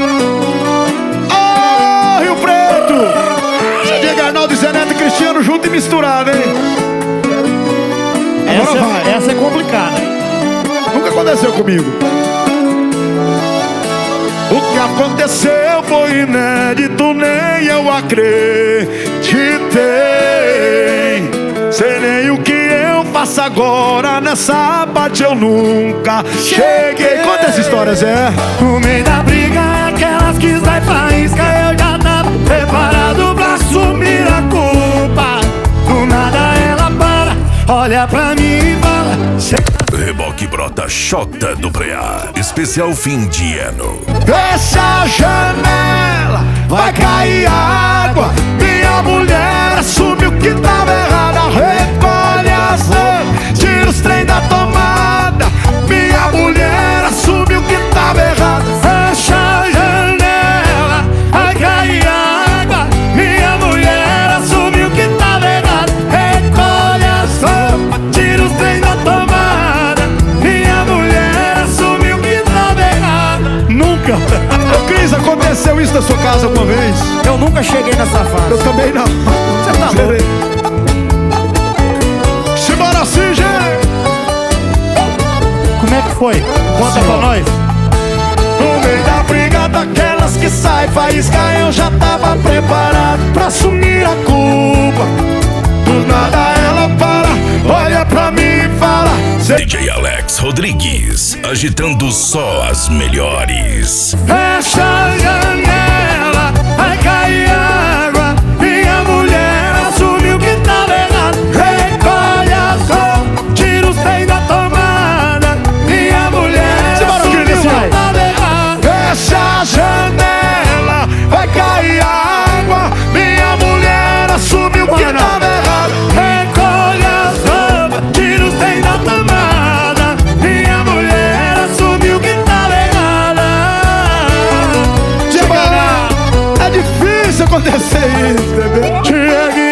Ô, Rio Preto! Você Diego Arnaldo, Zé Neto e Cristiano junto e misturado, hein? Agora vai. Essa é complicada, hein? Nunca aconteceu comigo. O que aconteceu foi inédito, nem eu acreditei. Sei nem o que eu faço agora, nessa parte eu nunca cheguei. Conta essa história, Zé. No meio da briga, aquelas que sai faísca, eu já tava preparado pra assumir a culpa. Do nada ela para, olha pra mim e fala: Reboque brota Xota do Preá, especial fim de ano. Fecha a janela, vai cair água. Minha mulher assumiu que tava errada. Recolhe as roupas, tira os trem da tomada. Minha mulher assumiu que tava errada. fecha a janela, vai cair água. Minha mulher assumiu que tava errado. Recolhe as roupas, tira os trem da tomada. Minha mulher assumiu que tava errado. Nunca. Ô Cris, aconteceu isso na sua casa uma vez? Eu nunca cheguei nessa fase. Eu também não. Você tá Zerei. louco? Simbora assim, gente. Como é que foi? Conta pra nós. No meio da briga daquelas que sai faísca, eu já tava preparado pra assumir a culpa. Do nada ela para, olha pra mim e fala: DJ Alex Rodrigues, agitando só as melhores. Fecha a janela, vai cair água. Minha mulher assumiu que tava errado. Recolhe as roupas, tira os trem da tomada. Minha mulher assumiu que tava errado. fecha a janela, vai cair água. Minha mulher assumiu que tava errado. Recolhe as roupas, tira os trem da tomada. Minha mulher assumiu que tava errada. É difícil acontecer isso, entendeu? Cheguei